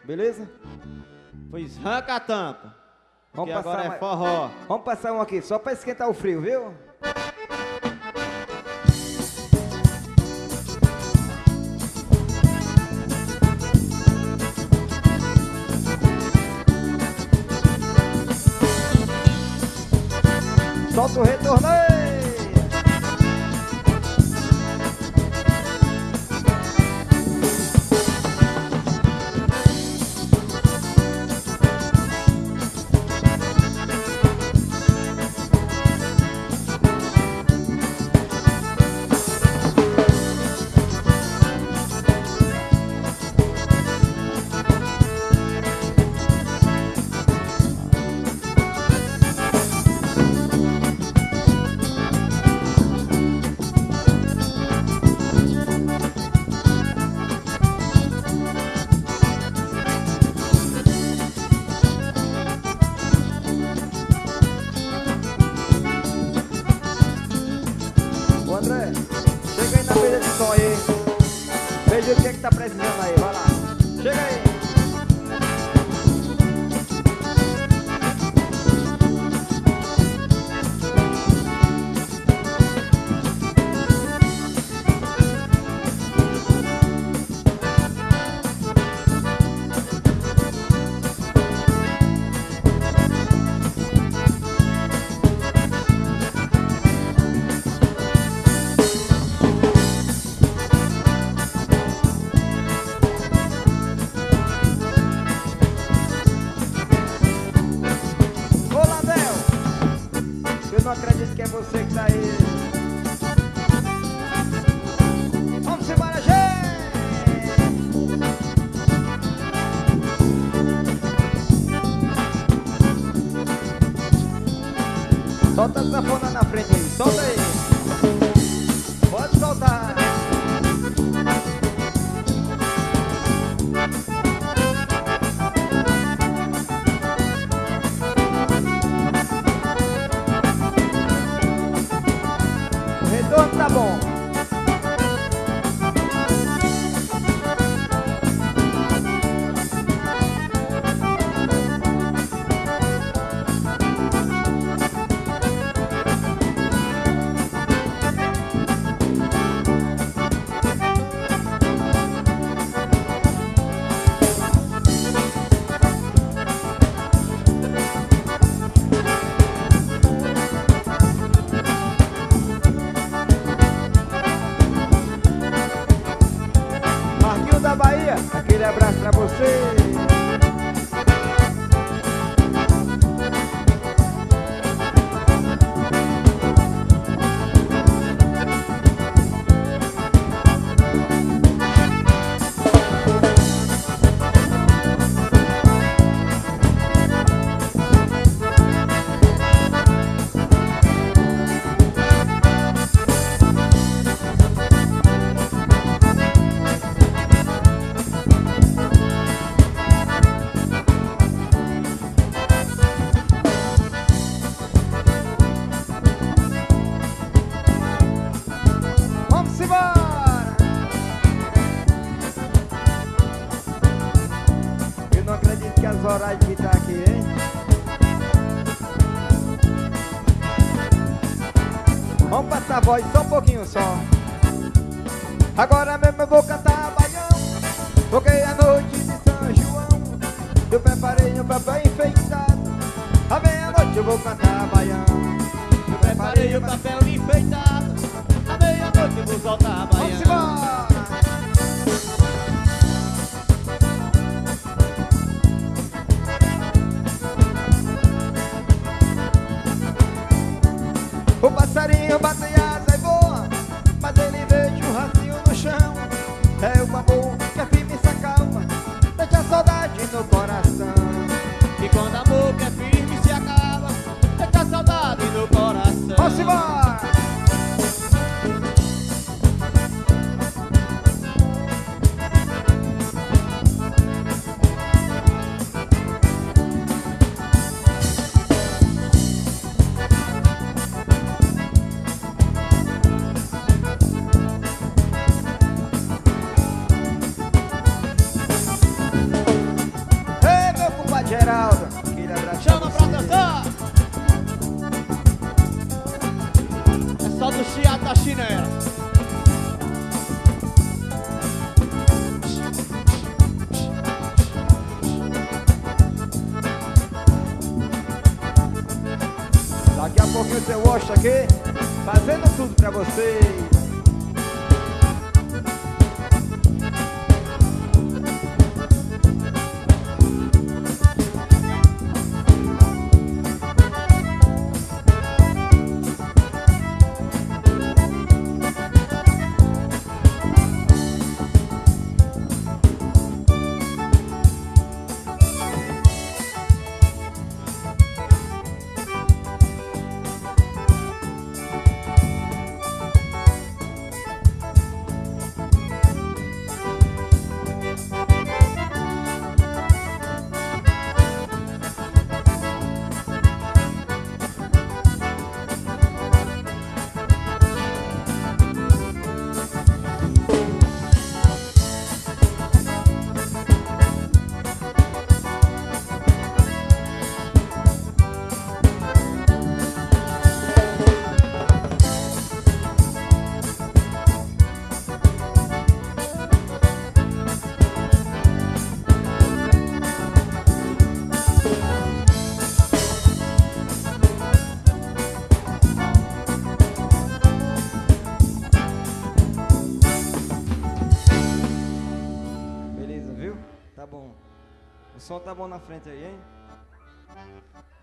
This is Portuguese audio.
beleza? Pois arranca a tampa. Vamos Porque agora passar é forró. Vamos passar um aqui, só pra esquentar o frio, viu? Solta o retorno aí! André, chega aí na mesa de som aí. Veja o que é que tá precisando aí, vai lá. Chega aí. Eu não acredito que é você que tá aí. Vamos embora, gente! Solta a sanfona na frente aí, solta aí. Pode soltar. Retorno tá bom. Da Bahia, aquele abraço pra você. Eu não acredito que as horas que tá aqui, hein? Vamos passar a voz só um pouquinho só. Agora mesmo eu vou cantar baião, porque é a noite de São João. Eu preparei um papel enfeitado. À meia-noite eu vou cantar baião. Eu preparei o papel enfeitado. À meia-noite eu vou soltar baião. Vamos embora! O passarinho bate asa e voa, mas ele deixa um racinho no chão. É o amor que a firme se acalma, deixa a saudade no coração. E quando amor que é firme se acaba, deixa a saudade no coração. Vamos embora! da chinela. Daqui a pouquinho o seu Washington aqui, fazendo tudo pra vocês. Beleza, viu? Tá bom. O som tá bom na frente aí, hein?